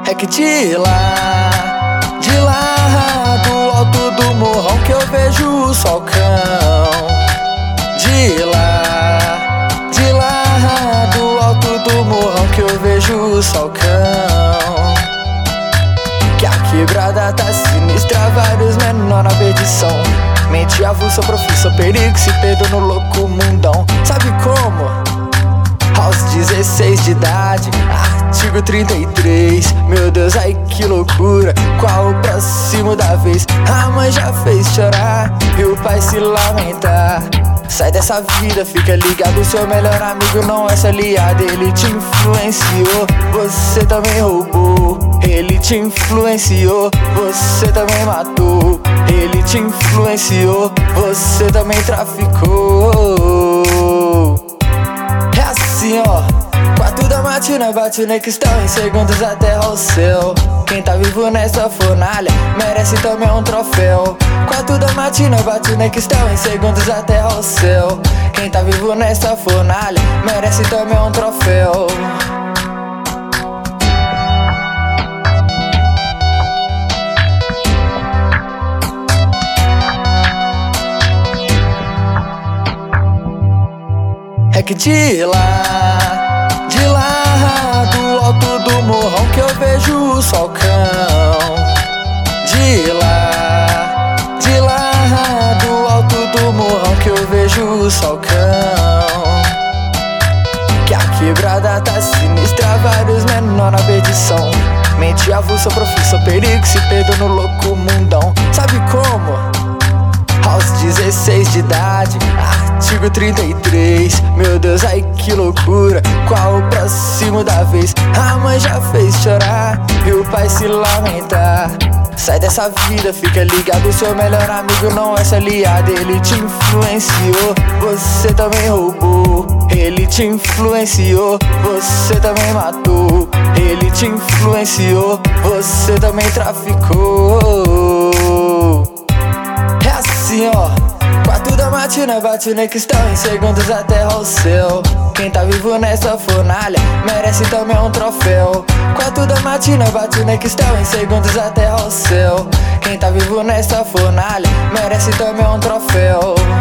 É que de lá do alto do morrão que eu vejo o solcão. De lá do alto do morrão que eu vejo o solcão. Que a quebrada tá sinistra, vários menor na perdição. Mente avulsa, profissa, perigo, se perdeu no louco mundão. Sabe como? Aos 16 de idade, artigo 33. Meu Deus, ai que loucura, qual o próximo da vez? A mãe já fez chorar e o pai se lamentar. Sai dessa vida, fica ligado, seu melhor amigo não é seu aliado. Ele te influenciou, você também roubou. Ele te influenciou, você também matou. Ele te influenciou, você também traficou. É assim ó, 4 da matina, bate na questão, em segundos a terra ao céu. Quem tá vivo nessa fornalha merece também um troféu. 4 da matina, bate na questão, em segundos a terra ao céu. Quem tá vivo nessa fornalha merece também um troféu. É que de lá do alto do morrão que eu vejo o solcão. De lá do alto do morrão que eu vejo o solcão. Que a quebrada tá sinistra, vários menor na perdição. Mente avulsa, profissa, perigo, se perdeu no louco mundão. Sabe como? Aos 16 de idade, artigo 33. Meu Deus, ai que loucura, qual o próximo da vez? A mãe já fez chorar e o pai se lamentar. Sai dessa vida, fica ligado, seu melhor amigo não é seu aliado. Ele te influenciou, você também roubou. Ele te influenciou, você também matou. Ele te influenciou, você também traficou. É assim ó, 4 da matina, bate na questão, em segundos a terra ao céu. Quem tá vivo nessa fornalha merece também um troféu. 4 da matina, bate na questão, em segundos a terra ao céu. Quem tá vivo nessa fornalha merece também um troféu.